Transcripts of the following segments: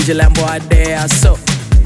DJ Lambo out there, so.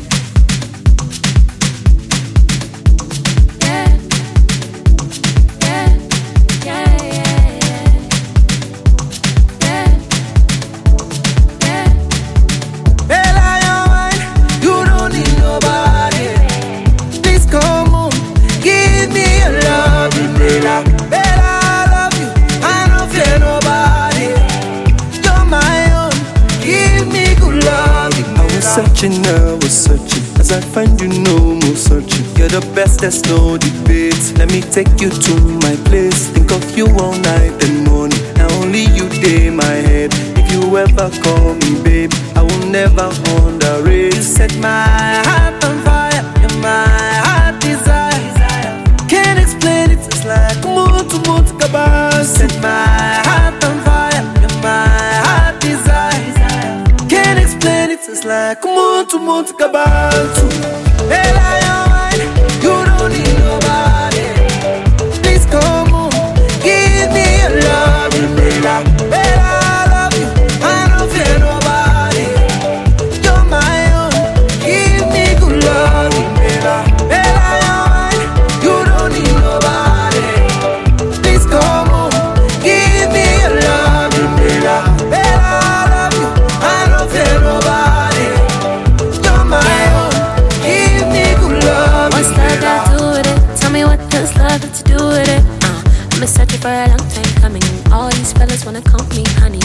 I was searching, as I find you no more searching. You're the best, there's no debate. Let me take you to my place. Think of you all night and morning. Now only you day my head. If you ever call me babe, I will never underrate. You set my heart on fire, you're my heart desire. Can't explain it, it's like moon to kabah. Set my heart on fire, you're my heart desire. Can't explain it, it's like moon to kabah. Hey, lion, you don't need nobody. Please come on, give me your love, Bella. Bella, I love you, I don't fear nobody. You're my own, give me good love, Bella. Hey, lion, you don't need nobody. Please come on, give me your love, Bella. Bella, I love you, I don't fear nobody. You're my own, give me good love. What's love got to do with it? Tell me what does love got to do with it? I've been searching for a long time coming. All these fellas wanna call me honey.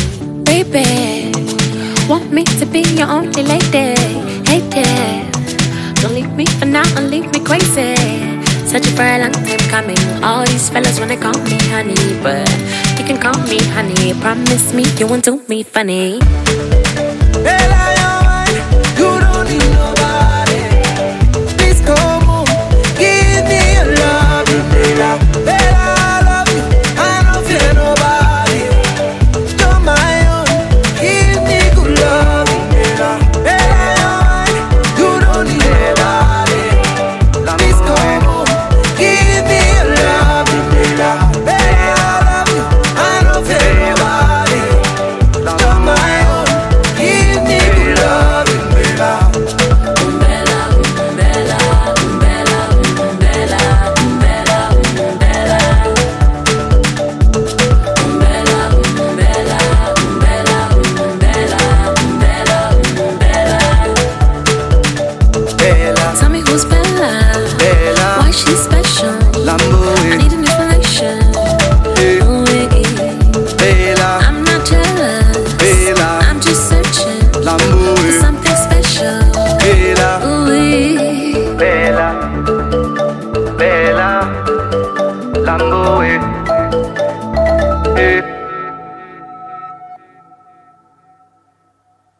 Baby, want me to be your only lady. Hey there, don't leave me for now and leave me crazy. Searching for a long time coming. All these fellas wanna call me honey, but you can call me honey. Promise me you won't do me funny. Hey, lion, you don't need nobody. Please come on, give me your love, Bella. Bella, I love you, I don't fear nobody. You're my own, give me good love, Bella. Bella, you don't need nobody. Please come on, give me your love, Bella. Bella, I love you, I don't fear nobody. You're my own, give me good love, Bella. Tell me who's Bella? Bella. Why she's special? Lambo, I need an explanation. Ooh, Bella, I'm not jealous. Bella, I'm just searching Lambo, for something special. Bella, Ooh, Bella, Bella, Lambo.